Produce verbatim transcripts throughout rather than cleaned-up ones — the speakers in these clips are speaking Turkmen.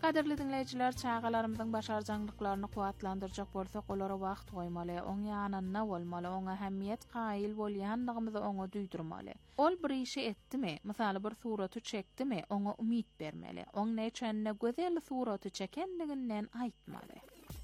Qadirli dinleyijiler, çağalarymyzyň başarjanlyklaryny kuwatlandyrjak bolsak, olara wagt goýmaly, oň ýanynda bolmaly, oňa ähmiýet gaýyl bolýandygymyzy oňa duýdurmaly. Ol bir işi etdimi, misaly bir suraty çekdimi, oňa umyt bermeli. Oň näçende gözel suraty çekendiginden aýtmaly.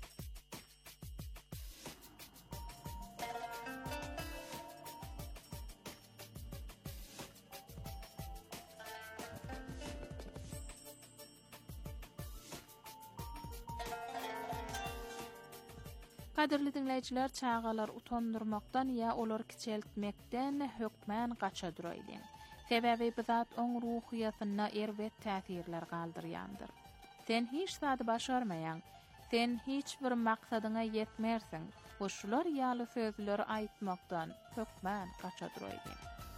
Qadirli dinleyijiler, çağalar utandyrmakdan ýa olar kiçeltmekden hökmän gaça duraýlyň. Sebäbi bu zat oň ruhiýatyna erwet täsirler galdyrýandyr. Sen hiç zady başarmaýan, sen hiç bir maksadyňa ýetmersiň. Oşular ýaly sözler aýtmakdan hökmän gaça duraýlyň.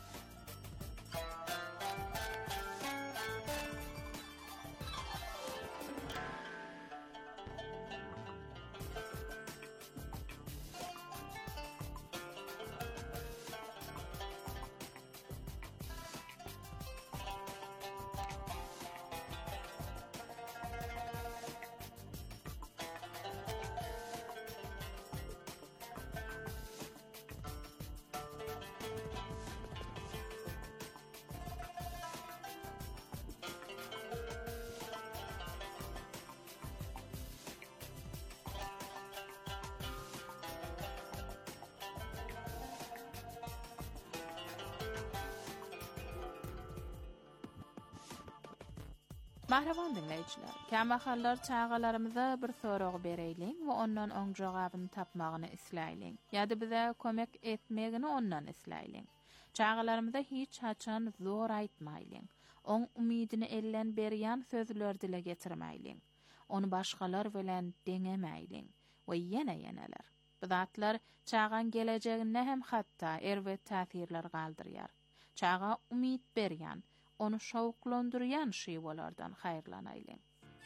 Mahraban dinleyijiler, kämahallar çağalarymyza bir sorag bereýliň we ondan oň jogabyny tapmagyny isläýliň. Ýa-da bize kömek etmegini ondan isläýliň. Çağalarymyza hiç haçan zor aýtmaýlyň. Oň umydini ellen berýän sözler dile getirmeýliň. Onu başgalar bilen deňemeýliň we ýene ýeneler. Bu zatlar çağan gelejegine hem hatda erwet täsirler galdyrýar. Çağa umyt berýän, onu şawklandyrýan şeý bolardan haýrlanaýlyň.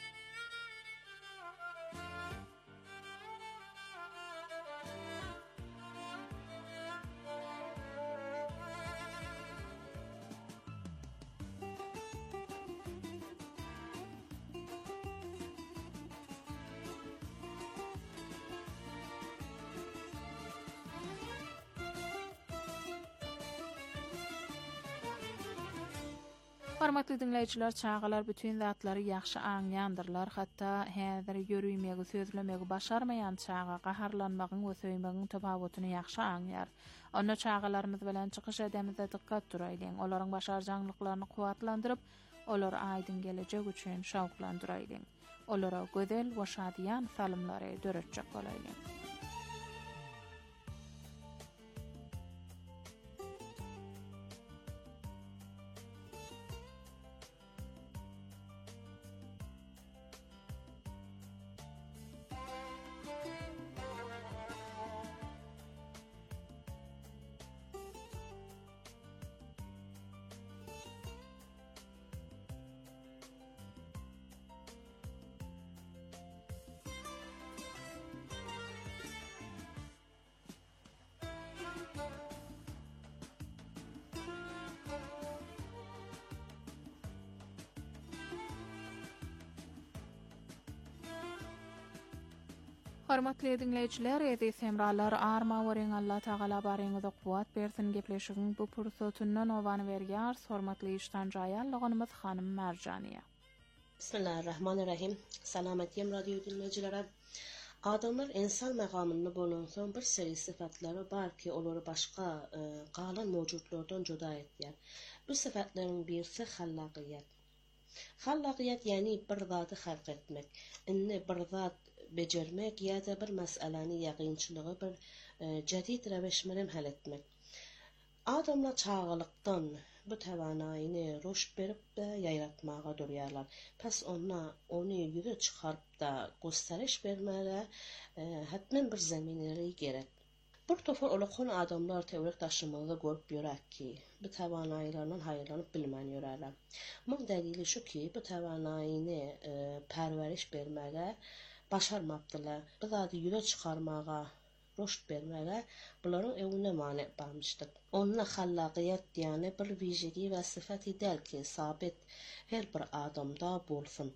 Hormatly dinleyijiler, çağalar bütün zatlary ýaxşy aňýandyrlar, hatda häzir ýörüýmegi, sözlemegi başarmaýan çağa gaharlanmagyň we söýmegiň tabawatyny ýaxşy aňýar. Onda çağalarymyz bilen çykyş edemizde dikkat duraýlyň, olaryň başarjanlyklaryny kuwatlandyryp, olar aýdyn gelecek üçin şawklandyraýlyň. Olara gözel we şadýan salymlary döretjek bolaýlyň. Hormatly dinleyijiler, edi semralar arma weriň Allah Taala baryňyza kuwat bersin gepleşigiň bu pursatyndan owany berýär. Hormatly işdan jaýanlygymyz hanym Marjaniýa. Bismillahirrahmanirrahim. Salametiyem radyo dinleyijileri. Adamlar insan makamını bulunsun bir seri sıfatları var ki onları başka e, kalan mevcutlardan juda etýär. Bu sıfatların birisi hallaqiyet. Hallaqiyet yani bir zatı halk etmek, inni bir zat becermek ya da bir meseleni yaqinçılığı bir e, jadid reweş bilen hal etmek. Adamlar çağılıktan bu tavanayını roşt berip de yaýratmaga durýarlar. Pes ona onu ýüze çykaryp da gösteriş bermeli, e, hatmen bir zeminleri gerek. Bir tofar olakon adamlar tewrik taşymada görüp ýörer ki, bu tavanaylardan haýrlanyp bilmän ýörerler. Muň delili şu ki, bu tavanaýyny e, perweriş bermege başarmapdylar. Bu zady ýüze çykarmaga roşt bermege bularyň öwüne mane barmyşdyr. Onun hallaqiyet diýeni bir wejedi we syfaty del ki sabit her bir adamda bolsun.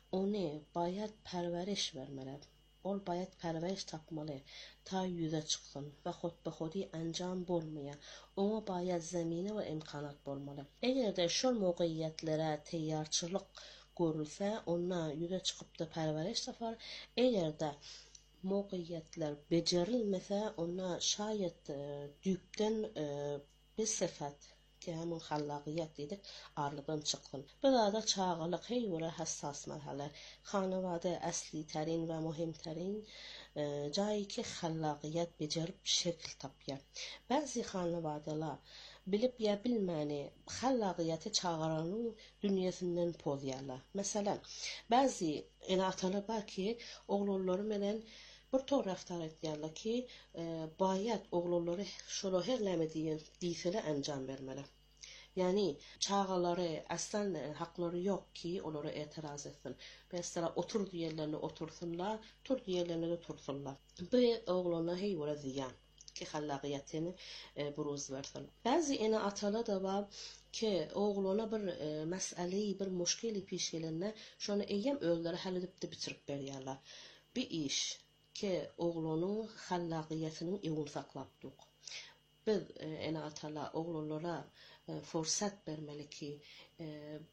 onu bayat pərvəriş verməli. Ol bayat pərvəriş tapmalı ta yüze çıksın ve xudbexudi enjam bolmaya. Ona bayat zemine ve imkanat bolmalı. Eğer de şu mövqeyiyyətlere teyyarçılık görülse, ona yüze çıkıp da pərvəriş tapar. Eğer de mövqeyiyyətlər becerilmese, ona şayet e, düpten e, bir sıfat ki hemen xallaqiyat dedik arlıdan çıksın. Burada çağılık heyvura hassas merhale. Xanavada əsli tərin ve muhimterin e, cayı ki xallaqiyat becerip şekil tapya. Bazı xanavadalar bilip ya bilməni xallaqiyatı çağıranın dünyasından pozuyarlar. Mesela bazı enatalar var ki oğulları menen bir tor raftar etdiyorlar ki e, bayat oğulları şolu herlemediğin diyisele enjam vermeli. Yani çağaları aslan hakları yok ki onlara etiraz etsin. Mesela oturduğu yerlerine otursunlar, turduğu yerlerine de tursunlar. Bu oğluna heyvura ziyan ki xallaqiyatını e, buruz versin. Bazı ene atalar da var ki oğluna bir e, meseleyi, bir müşkili peş gelenine şunu eyyem öğülleri hal edip de bitirip veriyorlar. Bir iş ki oğlunun xallaqiyatının evini saklaptık. Biz e, ene atalar oğullara e, fırsat vermeli ki e,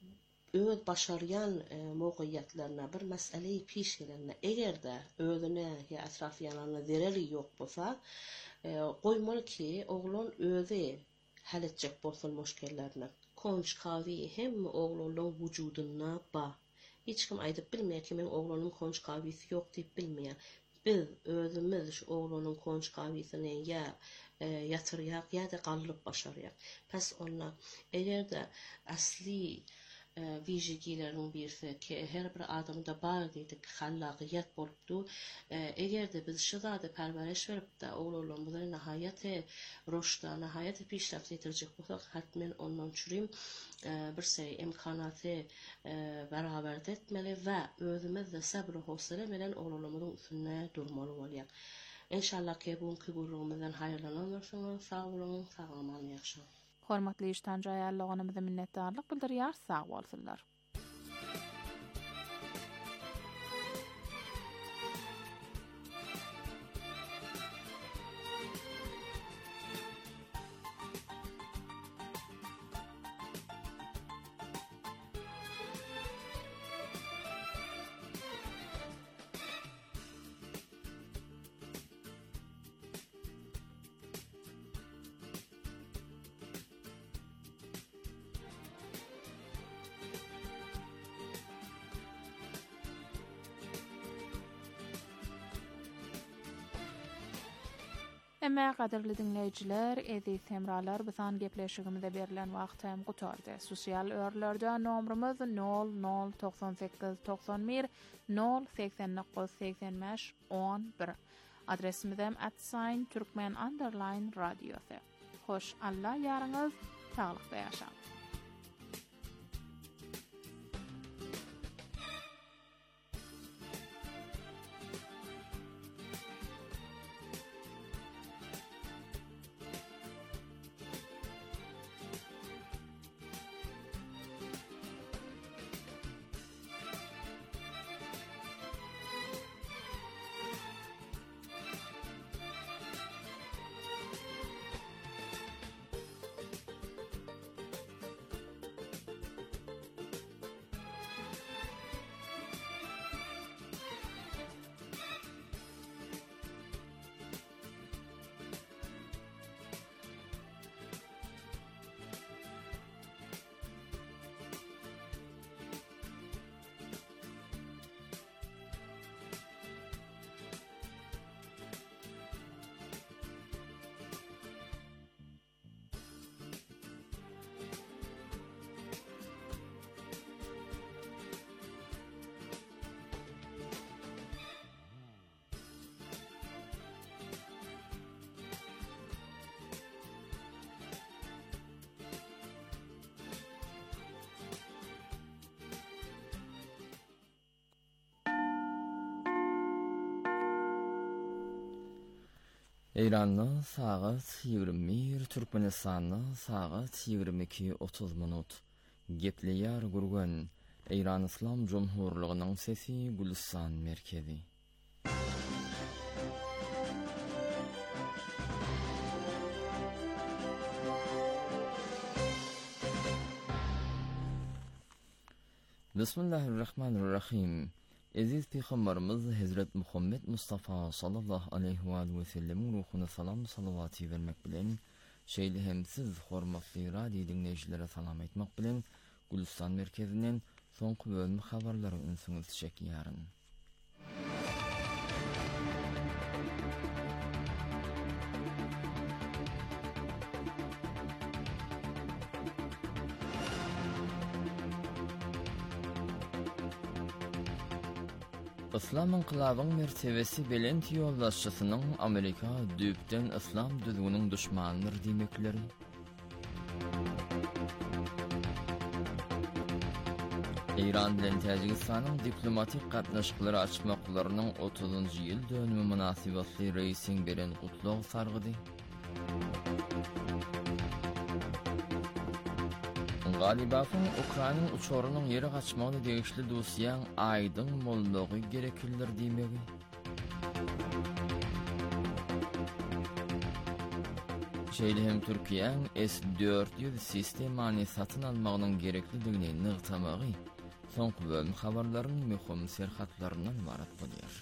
öz başarıyan e, mövqeyiyyətlerine bir meseleyi peş gelenine eğer de özüne ya etrafıyanlarına zereri yok bolsa e, koymalı ki oğlun özü hal edecek bolsun müşkillerini. Konç kavi hem oğlunun vücuduna ba. Hiç kim aydıp bilmeyen ki men oğlunun konç kavisi yok deyip bilmeyen. Biz özümüz şu oğlunun konç kavisini ya e, yatırıyak ya da qallıp başarıyak. Pes ona eğer de asli e, vijigilerin birisi ki her bir adamda bar dedik xallaqiyat bolupdu. E, eğer de biz şıda da pərvəriş verip de oğlumuzun nihayeti roşda, nihayeti pişraf yetirecek bolsak hatmen ondan çürüm e, bir şey imkanatı e, beraber etmeli ve özümüz de sabır hosele bilen oğlumuzun üstüne durmalı olyak. İnşallah ki bugünkü gururumuzdan hayırlanırsınız. Sağ olun, sağlamanı yaşayın. Hormatly iştan jaýarlygynymyza minnetdarlyk bildirýär, sag bolsunlar. Emma qadirli dinleyijiler, ezi semralar bisan gepleşigimizde berilen wagt hem gutardy. Sosial örlerde nomrumuz nol nol doksan sekiz doksan bir nol seksen dokuz seksen beş on bir. Adresimiz hem at sign Türkmen underline radyosu. Hoş Allah yarınız, sağlıkda yaşam. Eýranlyň sagat ýigirme bir, Türkmenistanyň sagat ýigirme iki otuz minut. Gepleýär gurgan İran İslam Cumhurluğu'nun sesi Gülistan merkezi. Bismillahirrahmanirrahim. Aziz Peygamberimiz Hazret Muhammed Mustafa sallallahu aleyhi ve sellem'in ruhuna salam salavatı vermek bilen, şeyli hem siz hormatly radio dinleyicilere salam etmek bilen, Gülistan merkezinden soňky bölüm habarlary ünsüňiz çekýäryn. İslam inqilabyň mertebesi belent ýoldaşçysynyň Amerika düýpden İslam düzgünüň düşmanydyr diýmekleri. İran bilen Täjikistanyň diplomatik gatnaşyklary açmaklarynyň otuzunjy ýyl dönümi münasibetli reisiň beren gutlug sargydy. Galibasyň Ukrainaň uçorunyň ýeri gaçmagyny degişli dosiýaň aýdyň mollugy gereklidir diýmegi. Şeýle hem Türkiýeň S dört yüz sistemany satyn almagynyň gereklidigini nygtamagy soňky bölüm habarlarynyň möhüm serhatlaryndan ibarat bolýar.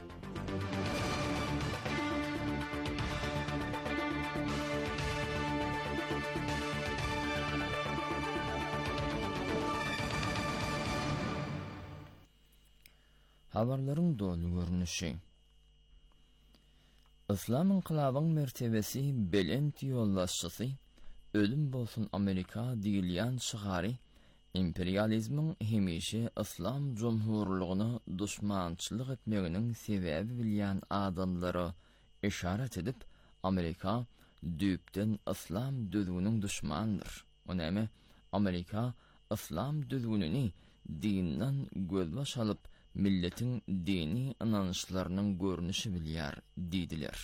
Habarlaryň dolu görnüşi. İslam inqilabyň mertebesi belent ýoldaşçysy, ölüm bolsun Amerika diýilýän şygary, imperializmiň hemişe İslam Cumhurlugyny düşmançylyk etmeginiň sebäbi bilýän adamlara işaret edip, Amerika düýpden İslam düzgünüň düşmandyr. Onäme Amerika İslam düzgünini dinden gözbaş alyp milletin dini inançlarynyň görnüşi bilýär diýdiler.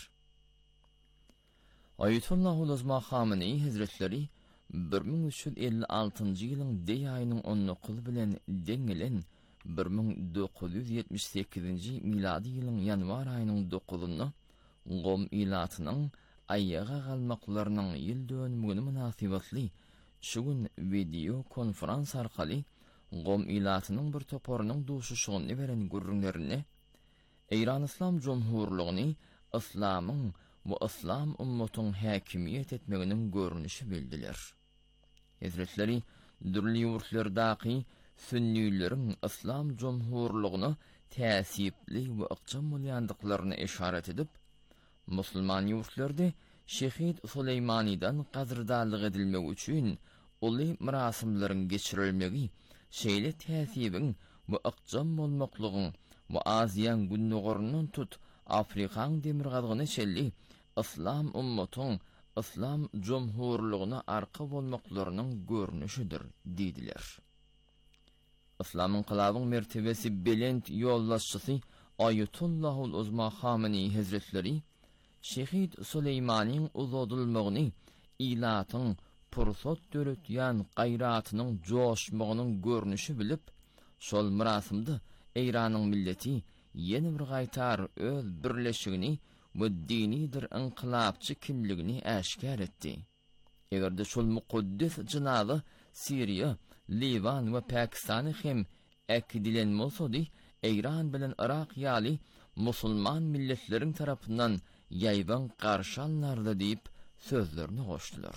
Ayetullah Ulazma Khamenei Hazretleri bir ming üç yüz elli altıncı ýylyň dey aýynyň on dokuzy bilen deňilen bir ming dokuz yüz ýetmiş sekizinji miladi ýylyň ýanwar aýynyň dokuzyny Gom ilatynyň aýaga galmaklarynyň ýyl dönümine münasibetli şu gün video konferans arkaly Gom ilatynyň bir toporunyň duşuşygyny beren gürrüňlerini İran İslam Cumhurlugyny İslamyň we İslam ummatyň häkimiýet etmeginiň görnüşi bildiler. Hazretleri dürli ýurtlardaky sünniýlerin İslam Cumhurlugyny täsipli we ykjam bolýandyklaryna işaret edip, musulman ýurtlarda Şehit Suleymanydan gazrdarlyk edilmegi üçin uly mirasimlaryň geçirilmegi, şeýle täsibiň we ykjam bolmaklygyň we Aziýan günnügorundan tut Afrikaň demirgazyny çelli İslam ummatyň İslam Cumhurlugyna arka bolmaklarynyň görnüşidir diýdiler. İslam inqilabyň mertebesi belent ýoldaşçysy Ayetullah Ulazma Khamenei Hazretleri Şehit Suleymanyň uzadylmagyny ilatyň pursat döretýän gaýratynyň joşmagynyň görnüşi bilip, şol mirasimde Eýranyň milleti ýene bir gaýtar öz birleşigini we dinidir inqilabçy kimligini äşkar etdi. Egerde şol mukaddes jinazy Siriýa, Liban we Pakistany hem äkidilen bolsady, Eýran bilen Irak ýaly musulman milletleriň tarapyndan ýaýban garşy alnardy diýip sözlerini goşdular.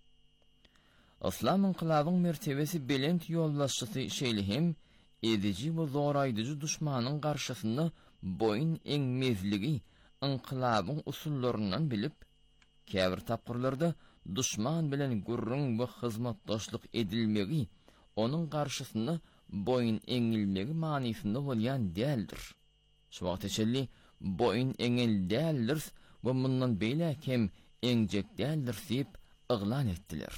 İslam inqilabyň mertebesi belent ýoldaşçysy şeýle hem edici we zoraýdyjy düşmanyň garşysynda boyun eňmezligi inqilabyň usullaryndan bilip, käbir tapgyrlarda düşman bilen gurrun we hyzmatdaşlyk edilmegi, onuň garşysynda boyun eňilmegi manysynda bolýan däldir. Şu wagt içelli boyun eňil däldir we mundan beýle hem eňjek däldir diýip yglan etdiler.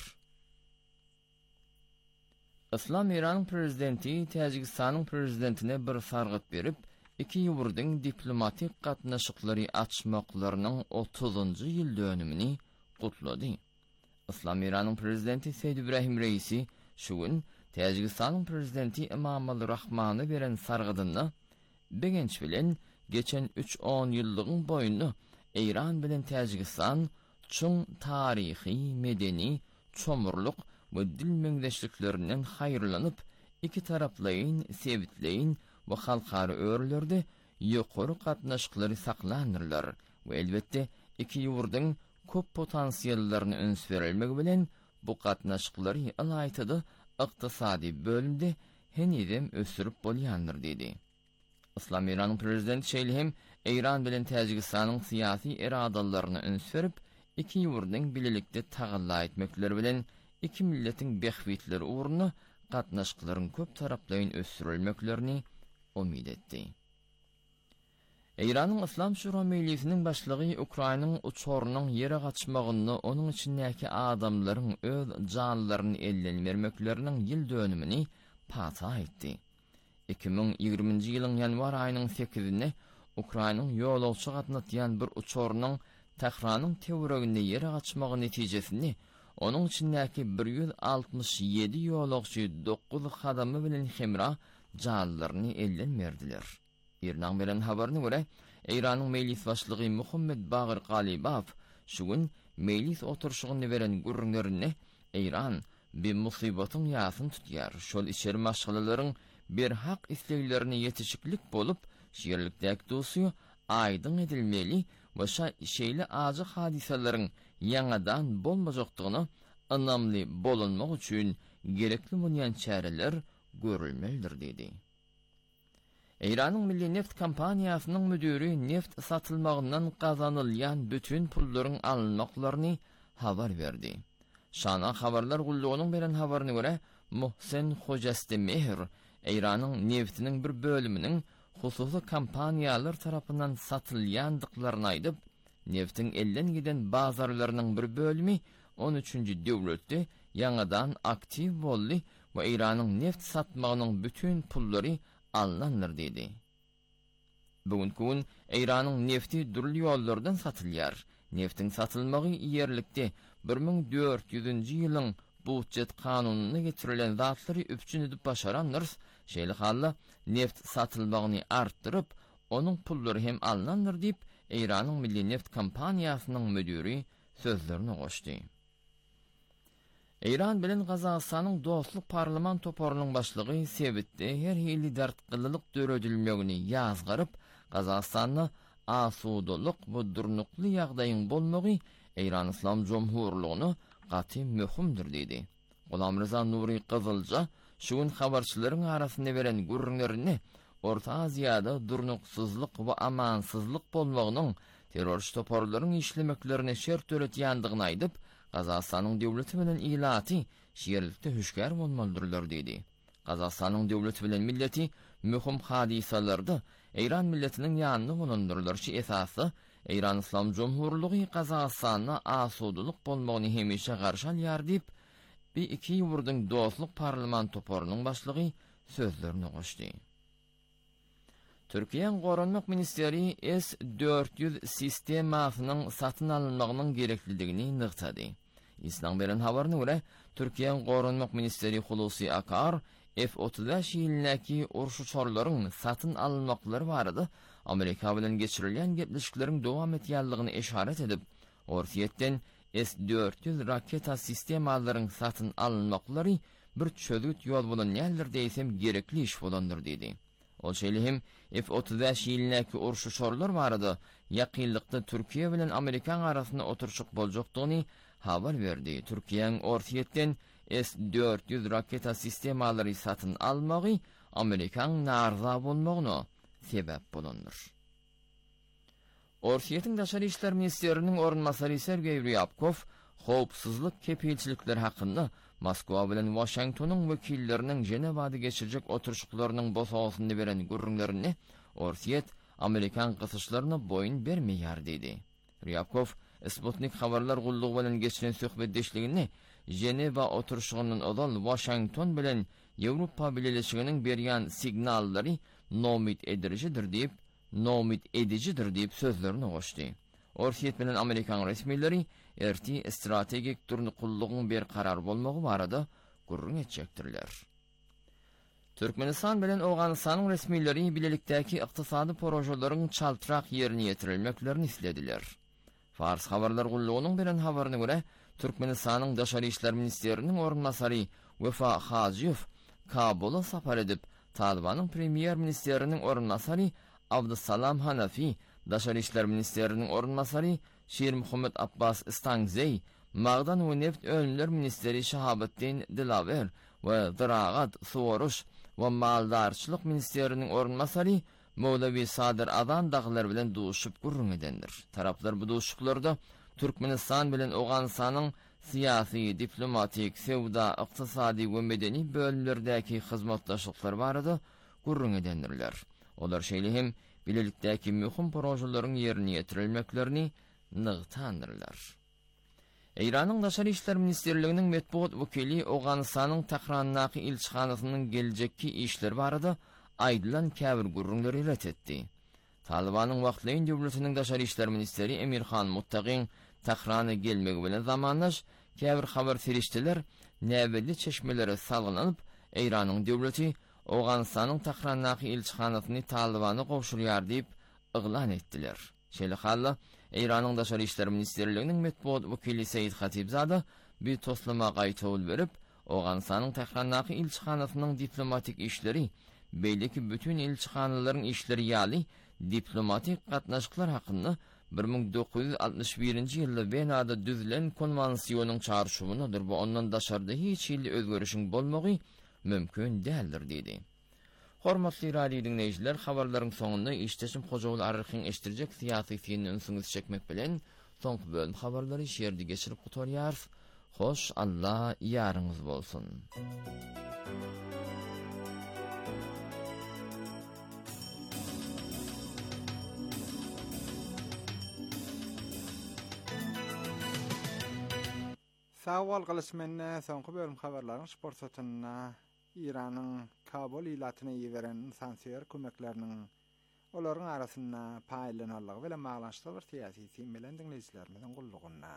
İslam İran prezidenti Täjikistanyň prezidentine bir sargyt berip, iki ýurdyň diplomatik gatnaşyklary açmaklarynyň otuzunjy ýyl dönümini gutlady. İslam İranyň prezidenti Seýid Ibrahim Reisi şu gün Täjikistanyň prezidenti Emomali Rahmony beren sargydyny begenç bilen geçen üç on ýyllygyň boýunda Iran bilen Täjikistan çoň tarihi, medeni, çomurluk we dil meňzeşliklerinden haýyrlanyp iki taraplaýyn sebitleýin we halkary örlerde ýokary gatnaşyklary saklanyrlar we elbetde iki ýurdyň köp potensiýallaryny öns berilmegi bilen bu gatnaşyklary alaýtydy ykdysady bölümde henidem ösürüp bolýandyr dedi. Islam Iranyň prezidenti şeýlehem Iran bilen Täjikistanyň syýasy eradalaryny öns berip iki ýurdyň bilelikde tagalla etmekleri bilen iki milletiň behwitleri uğruna gatnaşyklaryň köp taraplaýyn ösürilmeklerini umid etdi. Iranyň Islam Şura Mejlisiniň başlygy Ukrainanyň uçorunyň ýere gaçmagyny, onuň içindäki adamlaryň öz janlaryny elden bermekleriniň ýyl dönümini pata etdi. iki ming ýygrimiňji ýylyň ýanwar aýynyň sekizinde Ukrainanyň ýolagçy gatnatýan bir uçorunyň Tehranyň tewereginde ýere gaçmagy netijesinde onuň içindäki bir ýüz altymyş ýedi ýolagçy dokuz hadamy bilen hemra janlaryny elden berdiler. Iranyň beren habaryna görä, Iranyň mejlis başlygy Muhammed Bagir Qalibov şu gün mejlis oturşugyny beren gürrüňlerini Iran bir musibatyň ýasyny tutýar. Şol içeri maşgalalaryň bir hak isleglerini yetişiklik bolup, şeýerlikdäki dosy aýdyn edilmeli we şeýle azy hadisalaryň ýangadan bolmajakdygyny anlamly bolanmak üçin gerekli bolýan çäreler görülmelidir dedi. Iranyň Milli Neft Kompaniýasynyň müdiri neft satylmagyndan gazanylýan bütün pullaryň alynmaklaryny habar berdi. Şana habarlar gullugynyň beren habaryna görä, Muhsen Hojastemehir Iranyň neftiniň bir bölüminiň hususy kompaniýalar tarapyndan satylýandyklaryny aýdyp, neftin elden giden bazarlarynyň bir bölümi on üçünji döwletde ýangadan aktiv boldy we Iranyň neft satmagynyň bütün pullary alınanlar dedi. Bugünkü gün Iranyň nefti durly ýollardan satylýar. Neftin satylmagy ýerlikde bir ming dört ýüzünji ýylyň budjet kanunyna getirilen zatlary öpçün edip başaranlar, şeýle halla neft satylmagyny artdyryp, onuň pullary hem alınanlar diýip Iranyň Milli Neft Kompaniýasynyň müdiri sözlerini goşdy. Iran bilen Gazagystanyň dostluk parlament toporunyň başlygy sebitde her hili dertgililik döredilmegini ýazgaryp, Gazagystanyň asudalyk we durnukly ýagdaýyň bolmagy Iran Islam Jomhurlygyny gaty möhümdir dedi. Gulam Rza Nuri Qızılca şu gün habarçylaryň arasynda beren gürrüňlerini Orta Aziýada durnuksuzlyk we amansızlyk bolmagynyň terrorist toporlaryň işlemeklerine şert öretýändigini aýdyp, Gazagystanyň döwleti bilen ilaty şeýerlikde hüşgär bolmalydyr dedi. Gazagystanyň döwleti bilen milleti möhüm hadisalarda Iran milletiniň ýanyny bulundurulýarçy esasy Iran Islam Jomhurlygy Gazagystanyna asudalyk bolmagyny hemişe garşy alýar diýip, bir iki ýurdyň dostluk parlament toporunyň başlygy sözlerini goşdy. Türkiýanyň Gorunmak Ministeri S dört yüz sistemasynyň satyn alynmagynyň gerekliligini nygtady. İslam beren habaryna görä, Türkiýanyň Gorunmak Ministeri Hulusi Akar F otuz beş ýylyndaky urşuçarlaryň satyn alynmaklary barada Amerika bilen geçirilýän gepleşikleriň dowam etýändigini işaret edip, ortiýetden S dört yüz raketa sistemalaryň satyn alynmaklary bir çözüt ýol bolan näler diýsem gerekli iş bolandyr dedi. O şeýle F otuz beş ýylyndaky urşuçarlar barada ýakynlykda Türkiýe bilen Amerika arasynda oturşuk boljakdygyny habar berdi. Türkiýanyň ortiýetden S dört yüz raketa sistemalary satyn almagy Amerikanyň narza bolmagyna sebäp bolandyr. Ortiýetiň Daşary işler ministeriniň orunmasary Sergey Ryabkov howpsuzlyk kepilçilikleri hakynda Moskwa bilen Washingtonyň wekilleriniň Jenewada geçirjek oturşuklarynyň bosagyny beren gürrüňlerini ortiýet Amerikan gysyşlaryna boyun bermeýär dedi. Ryabkov Sputnik habarlar gullugy bilen geçiren söhbetdeşligini Jenewa oturşugynyň odal Washington bilen Ýewropa Birleşiginiň berýän signallary nomit edicidir diýip, nomit edicidir diýip sözlerini goşdy. Ortiýet bilen Amerikan resmileri erti strategik durnukullygyň bir karar bolmagy barada gurrun etjekdirler. Türkmenistan bilen Awganystanyň resmileri bilelikdäki ykdysady projeleryň çaltyrak ýerine ýetirilmeklerini islediler. Fars habarlar gullugynyň bilen habaryna görä, Türkmenistanyň Daşary işler ministeriniň ornmasary Wefa Hajiýew Kabuly sapar edip, Talibanyň premier ministeriniň ornmasary Abdusalam Hanafi, Daşary işler ministeriniň ornmasary Şir Muhammed Abbas Istangzey, Magdan we Neft Önler ministeri Şahabattin Dilaver we Ziraat, Suwaruş we Maldarçylyk ministeriniň ornmasary Mowlavi Sadir Adan daglar bilen duşup gurrun edendir. Taraplar bu duşuklarda Türkmenistan bilen Awganystanyň siyasi, diplomatik, sewda, ykdysady we medeni bölümlerdäki hyzmatdaşlyklar barada gurrun edendirler. Olar şeýle hem bilelikdäki möhüm projeleryň ýerine ýetirilmeklerini nygtandyrlar. Eýranyň Daşary işler ministerliginiň medpuat wekili Awganystanyň Tahrannaki ilçihanasynyň geljekki işleri barada aýdylan käbir gurrunlary ret etdi. Talibanyň wagtlaýyn döwletiniň Daşary işler ministeri Emirhan Muttaqin Tahrana gelmegi bilen zamanlaş käbir habar serişdiler, näbeli çeşmelere salgylanyp, Eýranyň döwleti Awganystanyň Tahrannaki ilçihanasyny Talibany gowşurýar diýip yglan etdiler. Şeýle halla Eýranyň Daşary işler ministerliginiň medpuat wekili Seýid Hatibzada bir toslama gaýtawl berip, Awganystanyň Tahrannaki ilçihanasynyň diplomatik işleri, beýleki bütün ilçihanalaryň işleri ýaly diplomatik gatnaşyklar hakynda bir ming dokuz yüz altmış birinji ýylda Wenada düzülen konwansiýonyň çarşuwynadyr. Bu ondan daşarda hiç ýyly özgörüşiň bolmagy mümkin däldir diýdi. Hormatly radio dinleýijiler, habarlaryň soňunda işteşim Hojawl Arrykyň eşdirjek syýasy fiýini ünsüňiz çekmek bilen soňky bölüm habarlary şeýerde geçirip gutarýar. Hoş, Allah ýaryňyz bolsun. Sawal gylysmenne soňky bölüm habarlaryň sport satyna İranyň Kabul ýylatyna ýiberen sansiýer kömekleriniň olaryň arasynda paýlananlygy bilen maglanşyk bir syýasy tim bilen dinleýijilerimiziň gullugyna.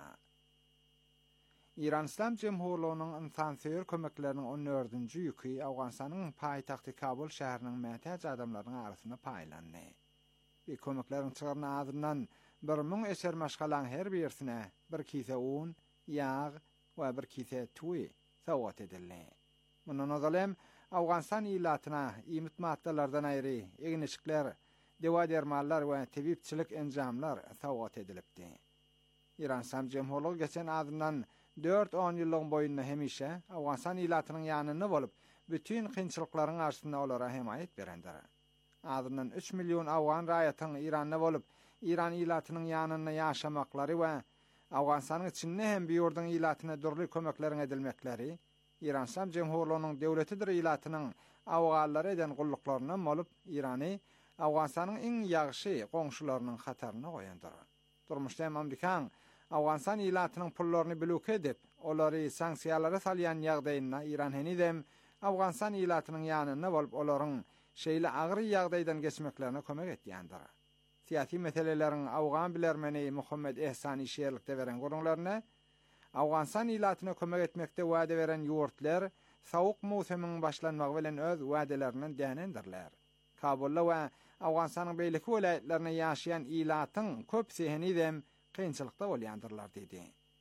İran İslam Cemhurluğunyň sansiýer kömekleriniň on dördünji ýüki Awganystanyň paýtagty Kabul şäheriniň mätäç adamlarynyň arasynda paýlandy. Bu kömeklerin çygyryny adından bir ming eser maşgalaň her birisine bir kise un, ýağ we bir kise tuý sowgat edildi. Mundan öňem Awganystan ýylatyna iýmit maddalardan aýry egneşikler, dewa dermanlar we tebipçilik enjamlar sowgat edilipdi. İran İslam Cemhurluğu geçen adından dört on ýyllyň boýunda hemişe Awganystan ýylatynyň ýanynda bolup, bütün kynçylyklaryň arasynda olara hemaýet berendir. Adından üç milyon Awgan raýatyň İranda bolup, İran ýylatynyň ýanynda ýaşamaklary we Awganystanyň içinde hem bir ýurduň ýylatyna durly kömeklerin edilmekleri, İran İslam Cemhurluğunyň döwletidir ýylatynyň awgallary eden gulluklaryndan bolup, İrany Awganystanyň iň ýagşy goňşularynyň hataryna goýandyr. Durmuşda Amerikan Awganystan ýylatynyň pullaryny blok edip, olary sanksiýalara salýan ýagdaýynda İran henidem Awganystan ýylatynyň ýanyna bolup, olaryň şeýle agyr ýagdaýdan geçmeklerine kömek etýändir. Siyasi meselelerin Awgan bilermeni Muhammed Ehsani şeýerlikde beren gurunlaryna Awganystan ýylatyna kömek etmekde wada beren ýurtlar sowuk mowsumynyň başlanmagy bilen öz wadalarinden dänendirler. Kabulda we Awganystanyň beýleki welaýatlaryna ýaşaýan ýylatyň köpsi henidem kynçylykda bolýandyrlar dedi.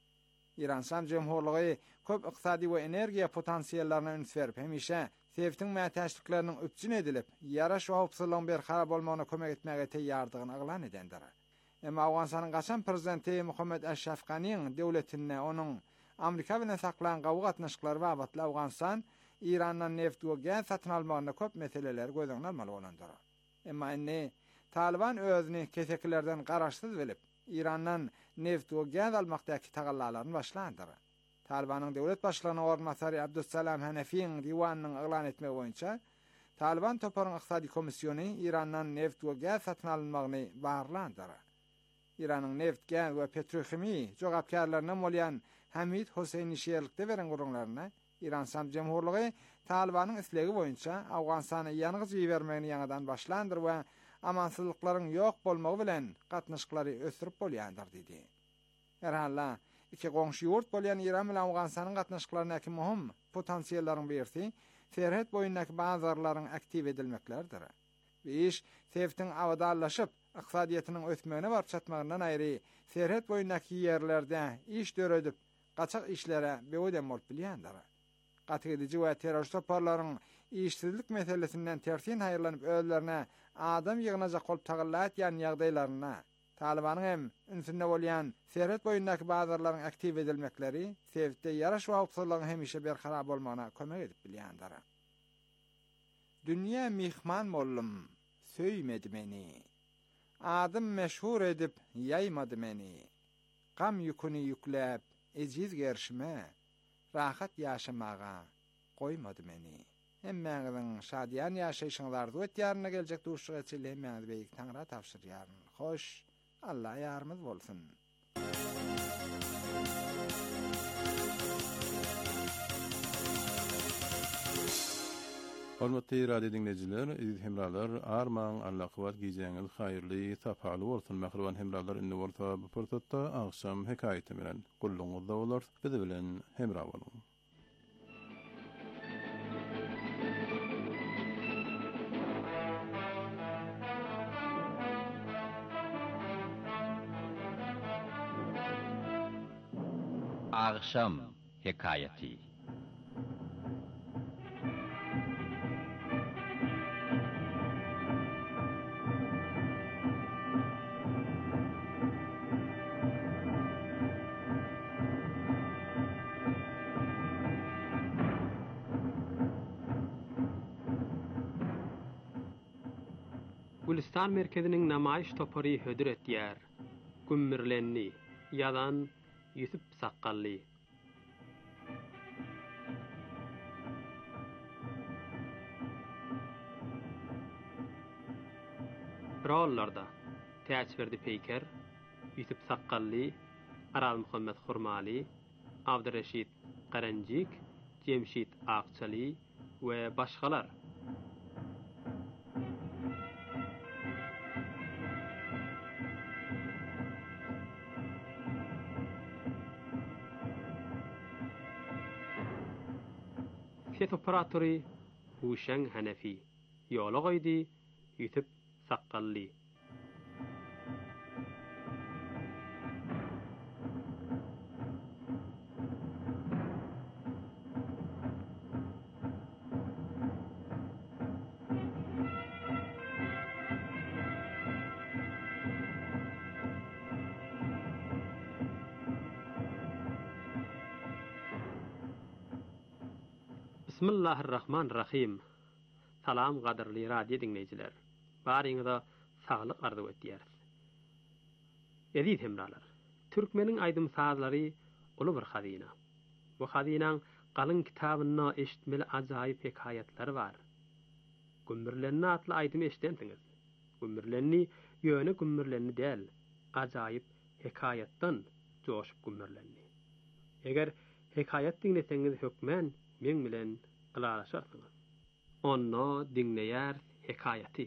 İran İslam Cemhurluğu köp ykdysady we energiýa potensiýallaryna üns berip, hemişe Sevtiň mätäçlikleriniň öpçün edilip, ýaraş we howpsuzlygyň berhara bolmagyna kömek etmäge teýýardygyny eglan edendir. Emma Awganystanyň gaçan prezidenti Muhammed Eşrefganiň döwletine onuň Amerika bilen saklanan gawy gatnaşyklary babatly Awganystan İrandan neft we gaz satyn almagyna köp meseleler gözüňe almaly bolandyr. Emma indi Taliban özüni keseklerden garaşsyz bilip, İrandan neft we gaz almakdaky tagallalaryny başlandyr. Talibanyň döwlet başlygynyň ornmasary Abdusalam Hanafiň diwanynyň eglan etmegi boýunça Taliban toparyň ykdysady komissiýony İrandan neft we gaz satyn almagyny barlandyr. İranyň neft, gaz we petrochimi jogapkarlaryna bolýan Hamid Hosseini şeýerlikde beren gurunlaryna İran İslam Cemhurluğu Talibanyň islegi boýunça Awganystany ýanygyz ýibermegini ýangydan başlandyr we amansızlyklaryň ýok bolmagy bilen gatnaşyklary ösürip bolýandyr dedi. Herhalla iki goňşy ýurt bolýan İran bilen Awganystanyň gatnaşyklarynaky möhüm potensiýallaryň birisi Serhet boyundaky bazarlaryň aktiv edilmeklerdir. Bu iş Sevtiň awadalaşyp ykdysadyýatynyň ösmegine barp çatmagyndan aýry Serhet boyundaky ýerlerde iş döredip gaçak işlere beýdem bolup bilýändir. Gatygydyjy we terror toparlaryň işsizlik meselesinden tersin haýyrlanyp özlerine adam ýygnajak bolup tagyllat ýan ýagdaýlaryna Talibanyň hem ünsünde bolýan Serhet boyundaky bazarlaryň aktiv edilmekleri Sevtde ýaraş we howpsuzlygyň hemişe berkarap bolmagyna kömek edip bilýändir. Dünya mihman bollum, söýmedi meni. Adım meşhur edip ýaýmady meni. Gam ýüküni ýükläp, ejiz gerşime, rahat ýaşamaga goýmady meni. Hemmeňiziň şadýan ýaşaýşyňlardy ötýärine geljek duşluk etjeli hemmeňizi beýik Taňra tapşyrýaryn. Hoş, Allah ýarymyz bolsun. Hormatly radio dinleyijiler, aziz hemralar, armaň Allah kowat giýjeňiz haýyrly, sapaly bolsun. Mähriban hemralar indi bolsa bu pursatda akşam hekaýeti bilen gulluňyzda bolar. Biz bilen hemra boluň. Akşam hekaýeti. Gülistan merkeziniň namaýyş topary hödür etýär. Gümmirlenni, ýadan Yusuf Saqqally. Rollarda Täçberdi Peýker, Yusuf Saqqally, Aral Muhammed Hurmali, Abdurreşid Qaranjik, Cemşit Aqçaly we başgalar. Ses operatory Huşan Hanefi. Yola goýdy Yusuf Saqqally. Bismillahirrahmanirrahim. Salam gaderli radio dinleyijiler. Baryňyza saglyk arzuw etýäris. Aziz hemralar, türkmeniň aýdym sazlary uly bir hazina. Bu hazinaň galyň kitabyna eşitmeli ajaýyp hekaýatlar bar. Gümürlenni atly aýdym eşitdiňiz. Gümürlenni ýöne gümürlenni däl, ajaýyp hekaýatdan joşup gümürlenni. Eger hekaýat dinleseňiz hökmen men bilen gılaşarsınız. Onno dinleýär hekaýaty.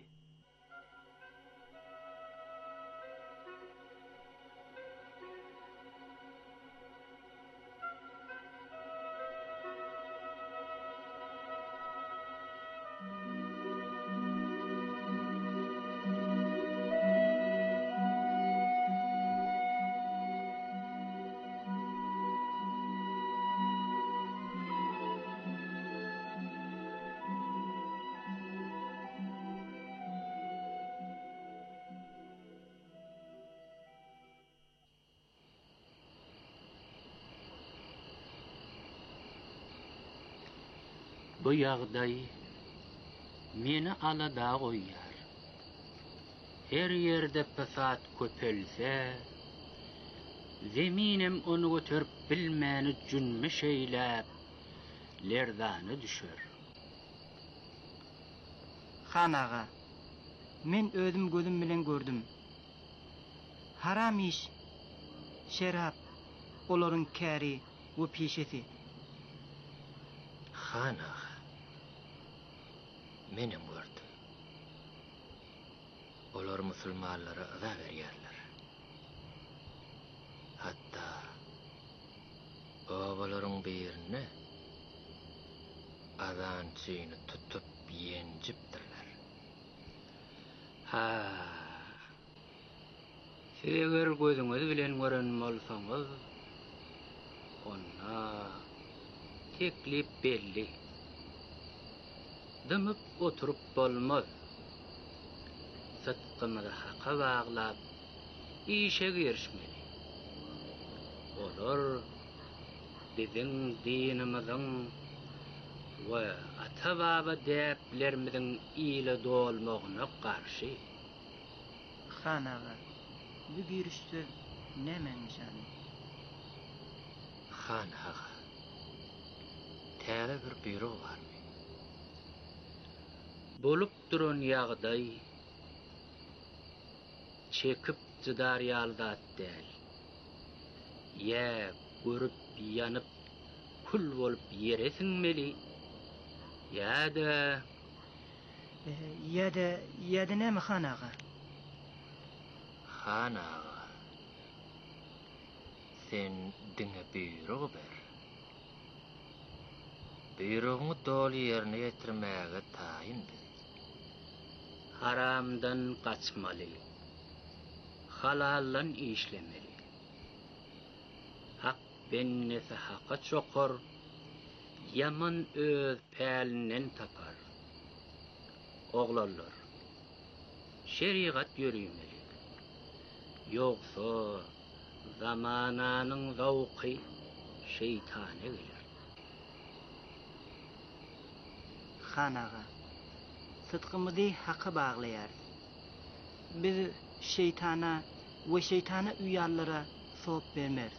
Bu ýagdaý meni alada goýýar. Her ýerde pesat köpelse, zeminim onu götürüp bilmäni cünme şeýläp, lerdany düşer. Hanaga, men özüm gözüm bilen gördüm. Haram iş, şerap, olaryň käri we pişesi. Hanaga, menim gördüm. Olar musulmanlara aza berýärler. Hatta Babalaryň birini azançyny tutup ýenjipdirler. Ha. Sizer gözüňiz bilen gören bolsaňyz, ona teklip belli. Dymyp oturup bolmaz. Sıtkymyzy haka baglap, işe girişmeli. Olar bizim dinimizin we ata-baba däplerimizin ýyly dolmagyna garşy. Hanaga, bu giriş söz nämen nişany? Hanaga. Täze bir büro bar. Bolup duran ýagdaý çekip jydar ýaldat däl. Ýa görüp ýanyp kul bolup ýere siňmeli. Ýa-da E, ýa-da ýa-da näme hanaga? Hanaga. Sen diňe büro ber. Büroňy doly ýerine ýetirmäge taýin ber. Haramdan kaçmaly. Halallan işlemeli. Hak bennesi haka çokar, yaman öz pälinden tapar. Oglanlar, şeriat yürüymeli. Yoksa zamananın zavqi şeytane gelir. Hanaga, sıtkymyzy haka baglaýar. Biz şeytana we şeytana üýallara sop bermez.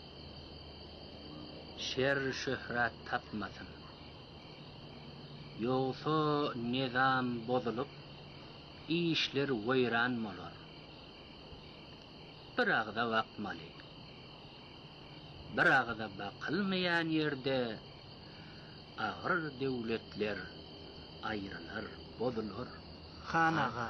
Şer şöhret tapmasın. Yoksa nizam bozulup, işler vayran bolar. Bir ağda bakmalı. Bir ağda bakılmayan yerde ağır devletler ayrılır, bozulur. Hanaga,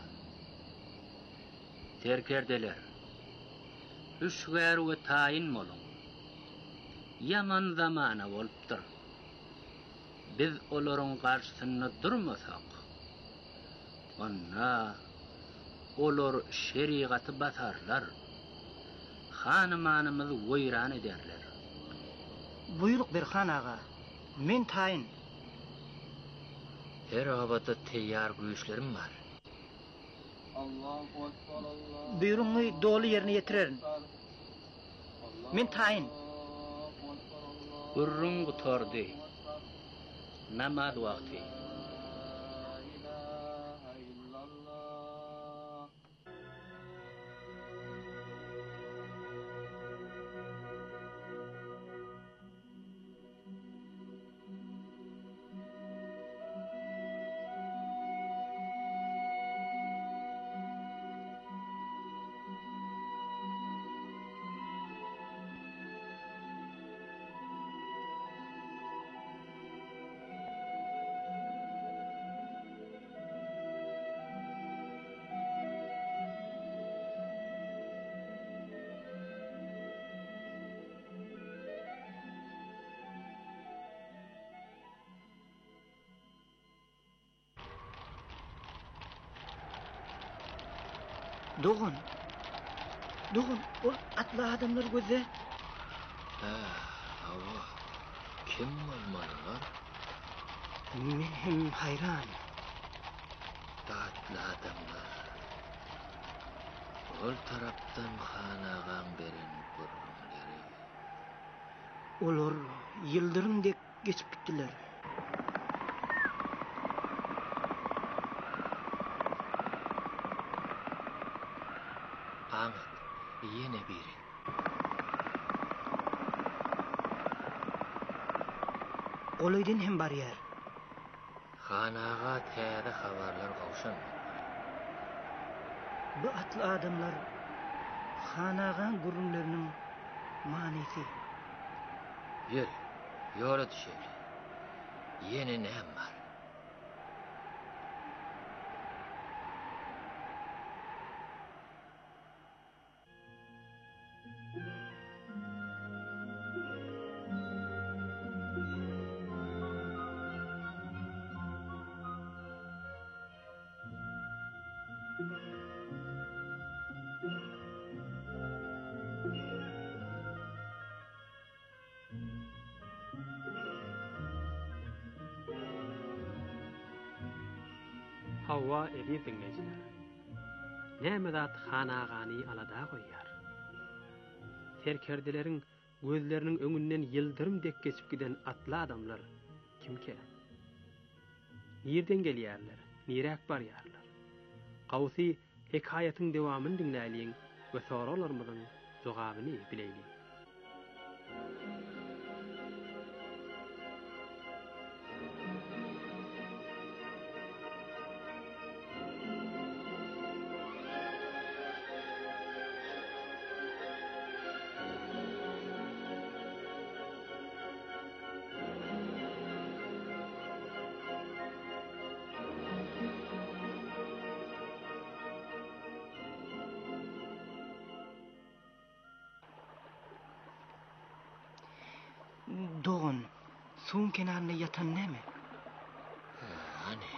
Terkerdeler. Üçgär we tayin bolun. Yaman zamana bolupdyr. Biz olaryň garşysyna durmasak, onda olar şeriaty basarlar. Hanymanymyzy weýran ederler. buyruk bir hanaga. Men tayin. Her abada teýýar güýçlerim bar. Buyruğuňy doly ýerine ýetirerin. Men tayin. Gurrun gutardy. Namaz wagty. Doğun. Doğun, ol atlı adamlar göze. Ha, hava. Kim olmalılar? Men hem hayran. Atlı adamlar. Ol taraptan hanagan beren gurrunları. Olar yıldırımdek geçip gittiler. Anat, yine biri. Olaydın hem bar yer. Hanaga täze habarlar gawşan. Bu atlı adamlar hanagan gurunlarının manisi. Yürü, yola düşelim. Yine ne var? Havva evi dinleyiciler. Nämedat hanagany alada goýýar. Serkerdilerin gözlerinin öňünden ýyldyrym dek geçip giden atly adamlar kimke? Nirden gelýärler? Niräk barýarlar? Gawsy hekayatyň dewamyny dinläýliň we soralarymyň jogabyny bileýliň. Doğun, suun kenarına yatan ne mi? Hani?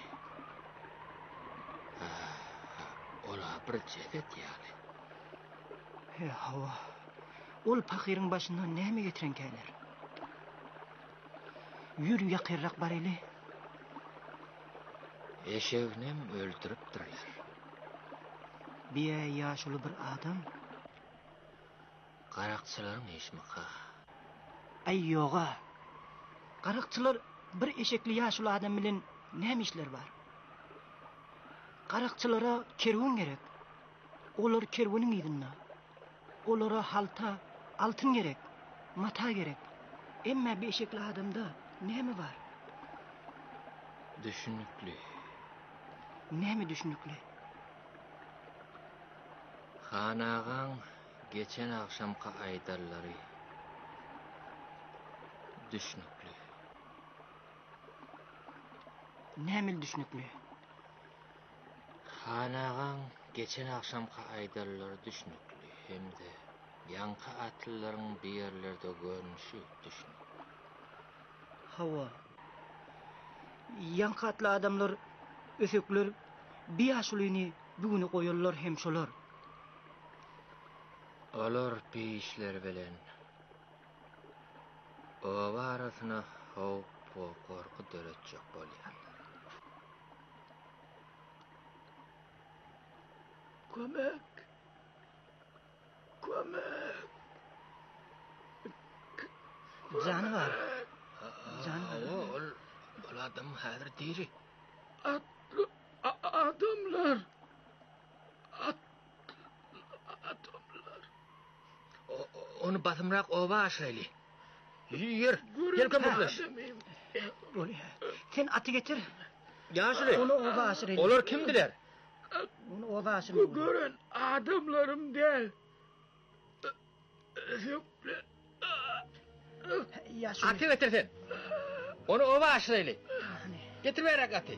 Ola bir ceset yani. He hava, ol pakirin başından ne mi getiren keler? Yürü yakırrak bar eli. Eşevnem öldürüp durlar. Bir yaşlı bir adam. Qarakçıların eşmika. Ay yoga. Qarakçılar bir eşekli yaşlı adam bilen näme işler var? Qarakçılara kerwin gerek. Olar kerwinin ýerine. Olara halta, altın gerek, mata gerek. Emma bir eşekli adamda näme var? Düşünükli. Näme düşünükli? Hanagan geçen akşamka aýdarlary düşünükli. Näme düşünükli? Hanagan geçen akşamka aýdarlary düşünükli. Hemde ýanky atlylaryň bir ýerlerde görnüşi düşünükli. Hava. Ýanky atly adamlar, ösekler bir ýaşlyny bugüne goýarlar hem şolar. Olar peýişler bilen oba arasyna howp we gorky döretjek bolýarlar. Kömek! Kömek! Jany var. Jany var. Ol, ol adam häzir diri. Atlı adamlar. At adamlar. Onu basımrak oba aşaýly. Ýür, gel kömekleş. Sen atı getir. Ýaşly. Onu oba aşaýly. Olar kimdiler? Onu oba aşaýly. Görün adamlarım del. Atı getirsen. Onu oba aşaýly. Getir berek atı.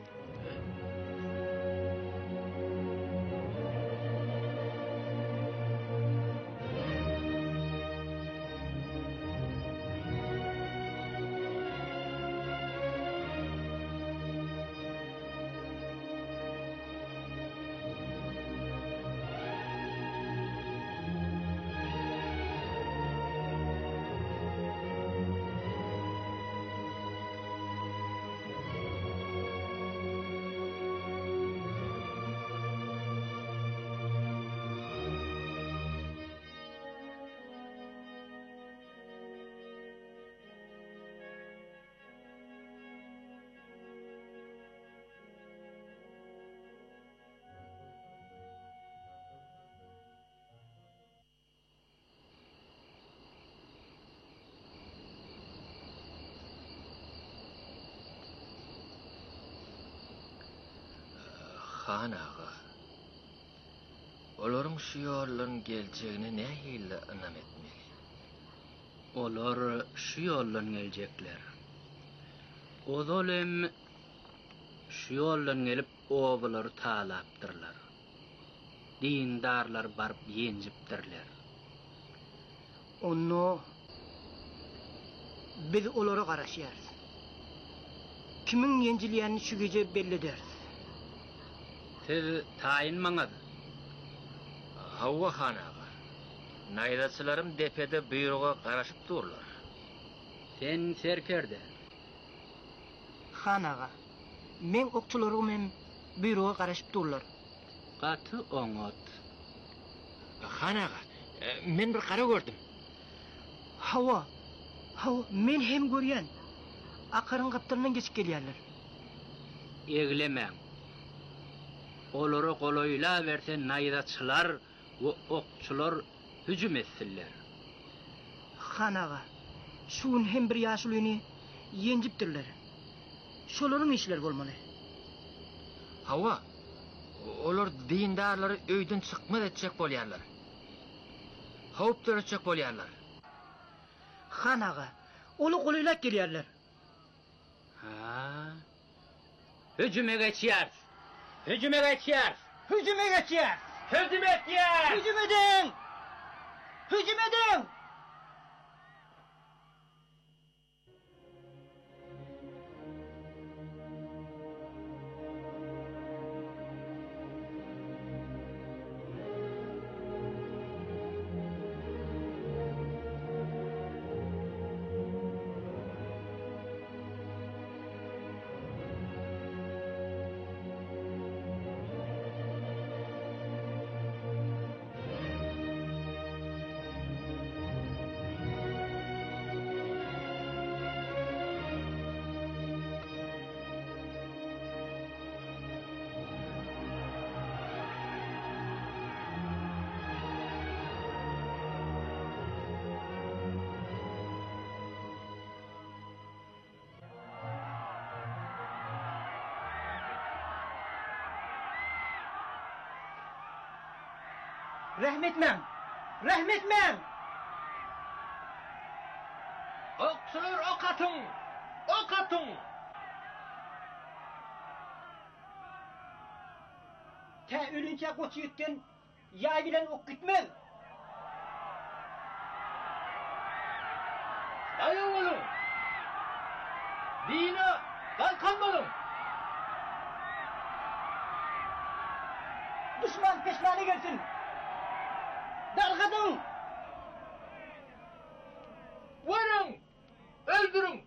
Hanaga. Olaryň şu ýollaryň geljegine nähili ynam etmeli? Olar şu ýollan geljekler. Ozolem şu ýollan gelip obalary talapdyrlar. Dindarlar barıp ýenjipdirler. Onu biz olara garaşýarys. Kimin ýenjilýänini şu gece belli deriz. Siz tayin maňazy. Hawwa hanaga. Naýdaçylarym depede buyruğa garaşyp durlar. Sen serkerde. Hanaga. Men okçularym hem buyruğa garaşyp durlar. Gaty oňat. Hanaga, men bir gara gördüm. Hawa. Hawa, men hem görýän. Akarın gaptyryndan geçip gelýärler. Eglemäň. Olary goloýla berse naýdaçylar we okçular hüjüm etsinler. Hanaga. Şuň hem bir ýaşulyny ýenjipdirler. Şolaryň işler bolmaly. Hawa, olar dindarlary öýden çykmaz etjek bolýarlar. Howp töretjek bolýarlar. Hanaga. Oly goloýlap gelýärler. Ha? Hüjüme geçýär. Hüjüme geçýär. Hüjüme geçýär. Hüjüm etýär. Hüjüm edin. Hüjüm edin. Rahmetmen. Rahmetmen. Okçular ok atın. Ok atın. Ta ölünçe koçu yutken yay bilen ok gitmez. Dayan olun. Dine kalkan olun. Düşman peşmanı gelsin. Dalgadın. Vurun. Öldürün.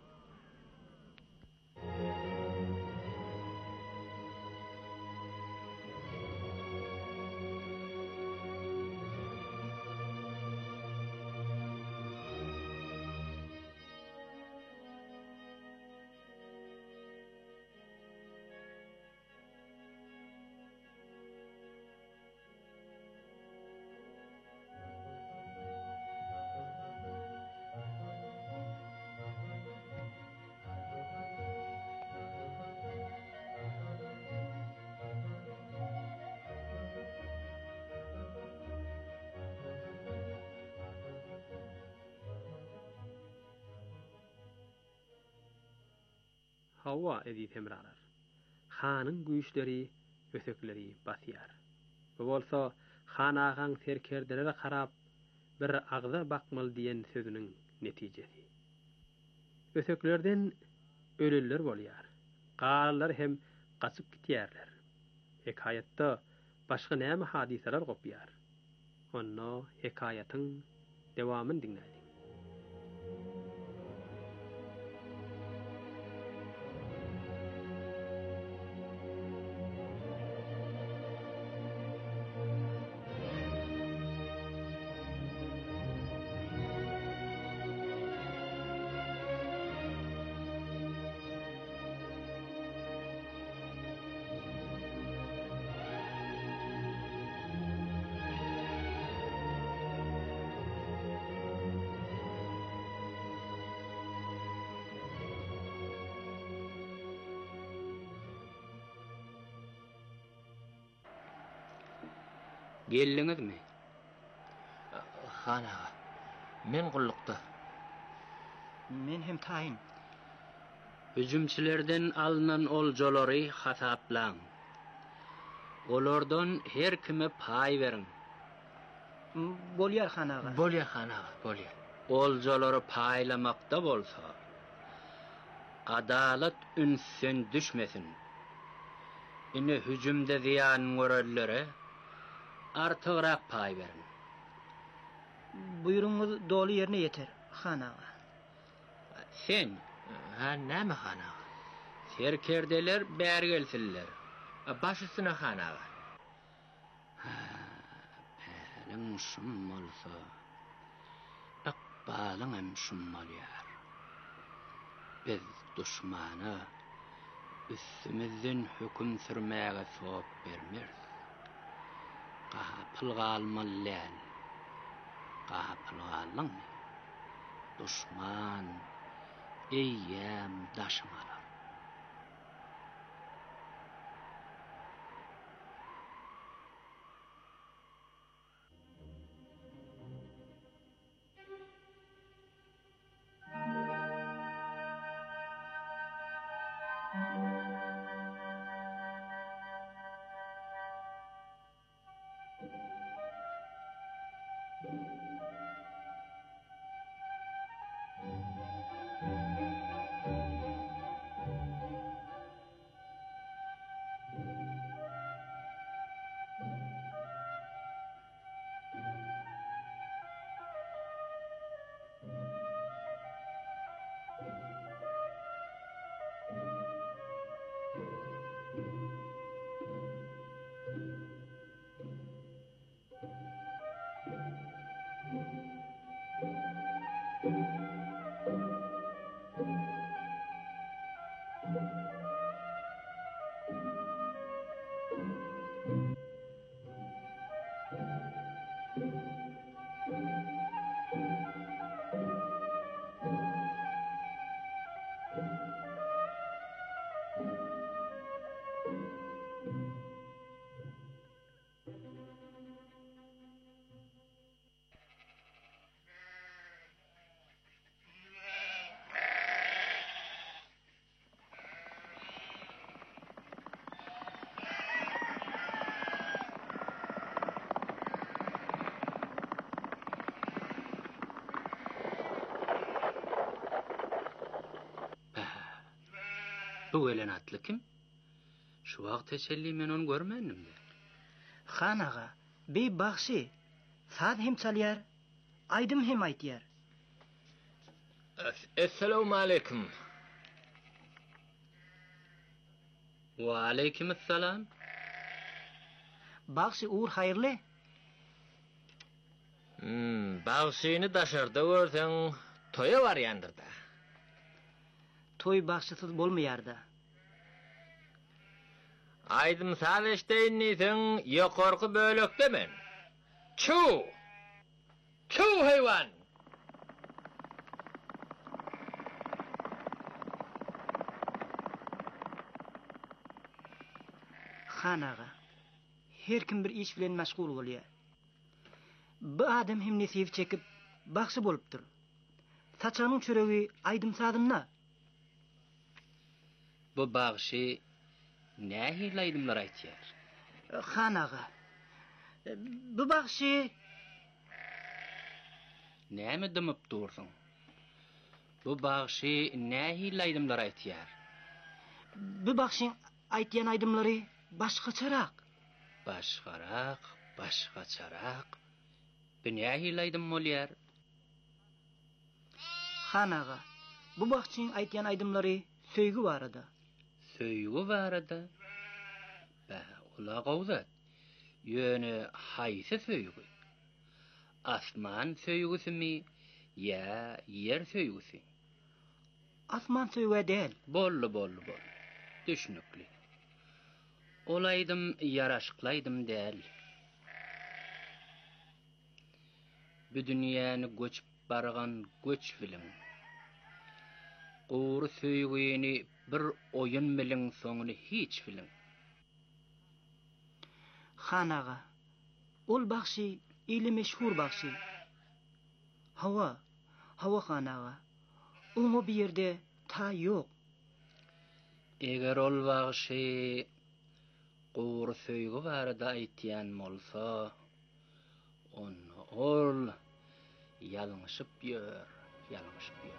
Hawa edip hemralar. Hanyň güýçleri, ösökleri basýar. Bu bolsa hanagan serkerdelere karap bir agza bakmaly diýen sözüniň netijesi. Ösöklerden ölüller bolýar. Galalar hem gaçyp gitýärler. Hekayatda başga näme hadiseler gopýar. Onda hekayatyň dewamyny dinleýin. Geldiňizmi? Hanaga. Men gullukda. Men hem tayin. Hüjümçilerden alınan oljalary hasaplaň. Olardan her kime pay berin. Bolýar hanaga. Bolýar hanaga, bolýar. Oljalary paylamakda bolsa, adalet ünsün düşmesin. Ine hücümde ziyan görellere artığırak pay verin. Buyruğunuz dolu yerine yeter, Han ağa. Sen, ha näme Han ağa? Serkerdeler bär gelsinler. Başysına Han ağa. Päliň şum bolsa, aqbalyň hem şum bolýar. Biz düşmana üstümizden hüküm sürmäge sowap bermeriz. Gapyl galmalyň. Gapyl galyň. Düşman eýýäm daşmalar. Bu gelen atlı kim? Şu wagt teselli men onu görmendim. Han ağa, bir baxşy. Sad hem çalýar, aýdym hem aýtýar. Assalamu alaykum. Wa alaykumussalam. Baxşy uğur haýyrly. Hmm, bagşyny daşarda görseň toya barýandyr da. Toy baxşysyz bolmaýarda. Aýdym saveşdeýinniň ýokarky bölekde men. Çu! Çu hayvan! Han ağa, her kim bir iş bilen meşgul bolýar. Bu adam hem nesip çekip baxşy bolupdyr. Saçanyň çöregi aýdym sadymna. Bu bagşy nähili aýdymlar aýtýar? Han ağa, bu baxşy näme dymyp dursyň? Bu bagşy nähili aýdymlar aýtýar? Bu baxşyň aýtýan aýdymlary başgaçarak. Başgarak, başgaçarak. Bu nähili aýdym bolýar? Han ağa, bu baxşyň aýtýan aýdymlary söýgü barada. Söýgü barada? Ba, ola gowzat. Ýöne haýsy söýgü? Asman söýgüsimi ya yer söýgüsi? Asman söýgü däl. Bolly, bolly, bolly. Düşnükli. Olaýdym ýaraşyklaýdym däl. Bu dünýäni göçüp bargan göç bilen. Gowy söýgüni bir oýun bilen soňuny hiç bilen. Han ağa, ol baxşy ýyly meşhur baxşy. Hawa, hawa han ağa. Oňa bir ýerde ta ýok. Eger ol baxşy gowy söýgü barada aýtýan bolsa, onu ol ýalňyşyp ýör, ýalňyşyp ýör.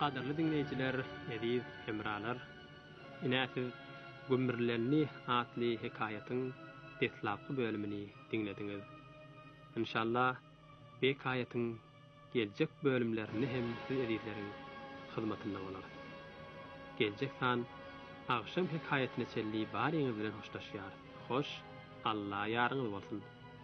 Qadarly dinleyijiler, ediz hemralar, inäsiz Gümbürlenli atly hikayatyň deslapky bölümini dinlediňiz. İnşallah bu hikayatyň geljek bölümlerini hem siz edizleriň hyzmatynda bolar. Geljek san agşam hikayatyny çelli baryňyz bilen hoşlaşýar. Hoş, Allah ýarňyz bolsun.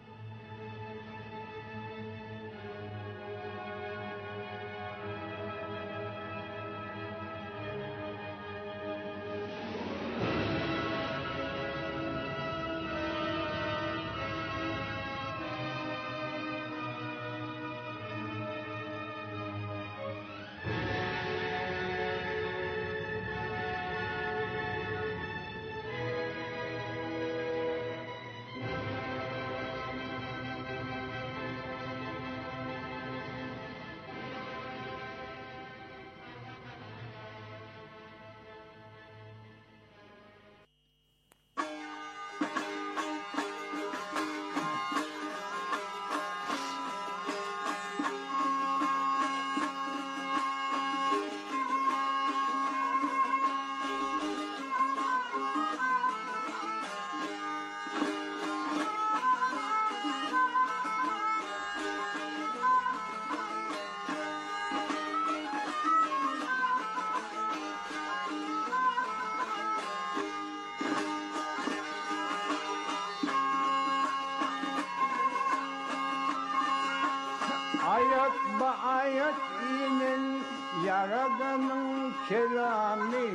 Ayet ba ayet inin Yaradanın kelami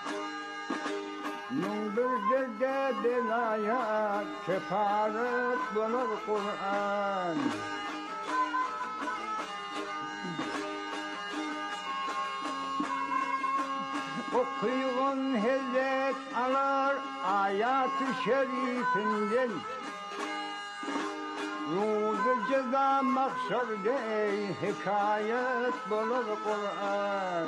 Nun bir derde belaya kefaret bulur Kur'an Okuyun hezet alar ayat-ı şerifinden Ruzu ceza mahşerde hikayet bulur Kur'an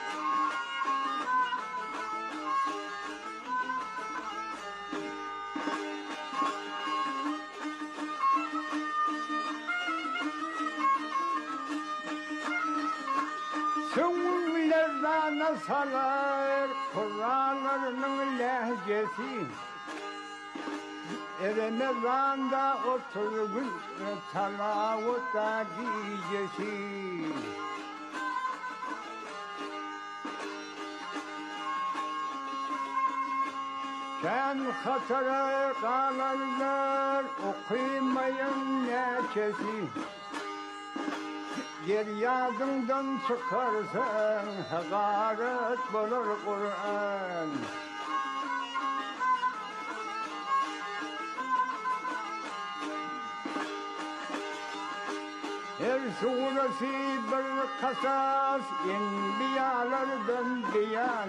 Süngülerden salar Kur'anlarının lehcesi Ramazan'da oturgun talavutta gecesi Sen hatara kalanlar okumayın neçesi Yer yadından çıkarsan hakaret bulur Kur'an Her suresi bir kasas enbiyalardan beyan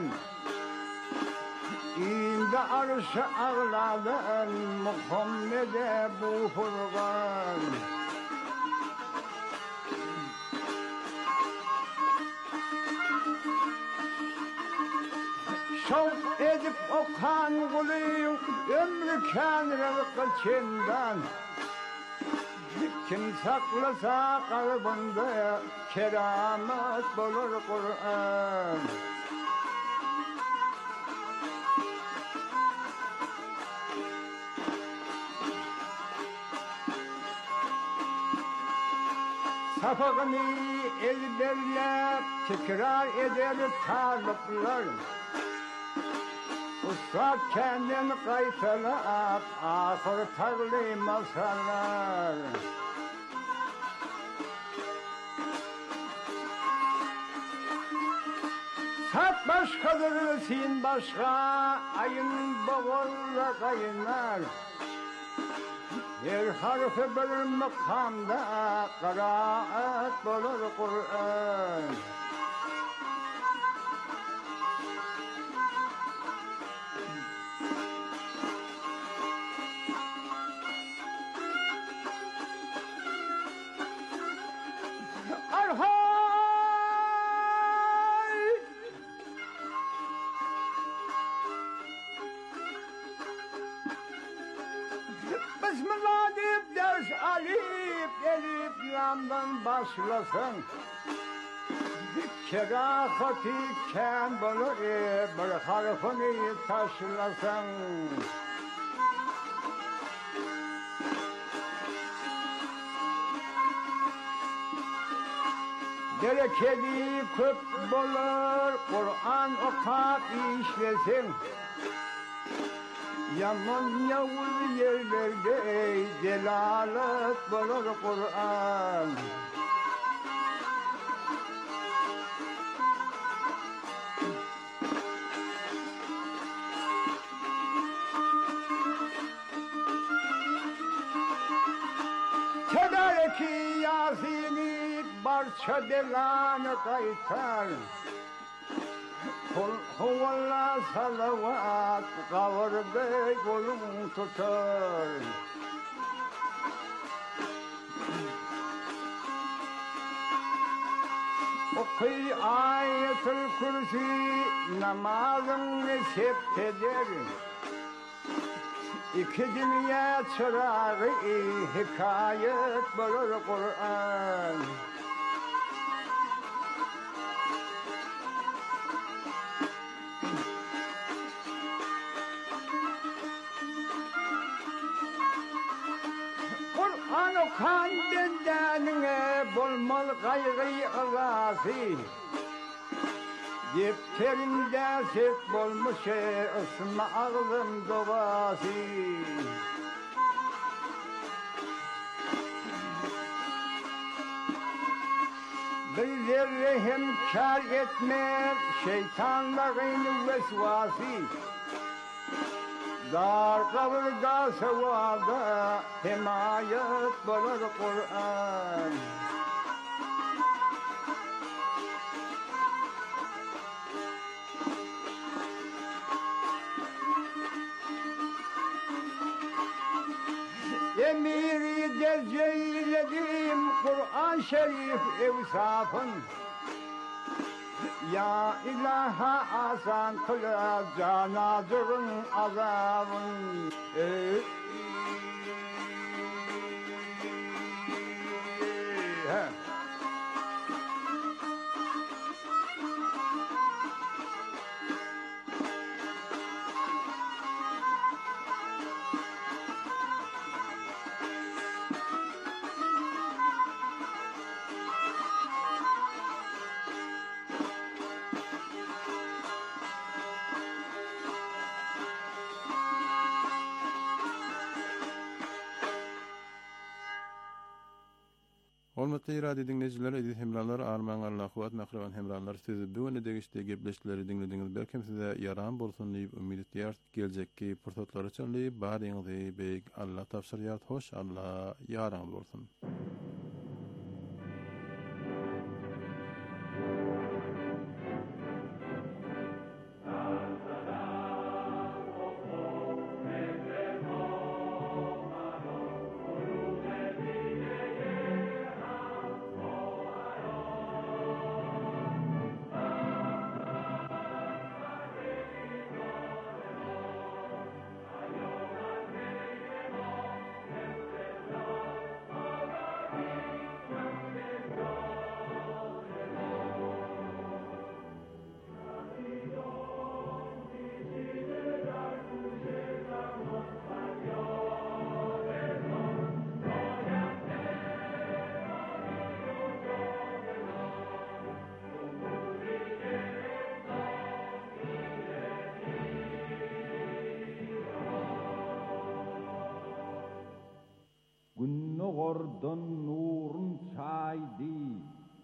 İndi arş-ı ağladan Muhammed'e bu furgan Şavk edip okan kuluyum ömrü kânrı çendan Kim saklasa kalbinde keramet bulur Kur'an Safakını ezberlep tekrar eder talipler Ustad kendini kaysalap ahır tarlı masallar Sat başkadır sin başka ayın boğulla kaynar Her harfi bir makamda kıraat bulur Kur'an Bismillah deyip ders alip elif lamdan başlasın Kerahati ken bulur bir harfini taşlasan. Berekeli köp bulur Kur'an okap işlesin. Yaman yavuz yerlerde delalet bulur Kur'an. Tedareki Yasin'i barça delanı kaytar. Kul huvallah salavat kavurda kolum tutar. Okuy ayetul kursi namazını septeder. İki dünya çırağı hikayet bulur Kur'an. Kur'an okan bendenine bulmal gayrı ılası. Defterinde set bulmuş ısma ağlım doğası. Bir zerre hem kar etmez şeytanların vesvası. Dar kaburga sevada himayet bulur Kur'an. Emiri derceyledim Kur'an Şerif evsafın. Ya ilaha asan kıla canazırın azabın. Ey, he. Hormatly radio dinleyijiler, edit hemralar, arman Allah kuwat mahraban hemralar sizi bu öne degişde gepleşleri dinlediňiz. Belkem size yaram bolsun diýip umyt edýär. Geljekki pursatlar üçin diýip baryňyzy beýik Allah tapşyrýar. Hoş Allah ýaraňyz bolsun. Gün ordun nurun çaydi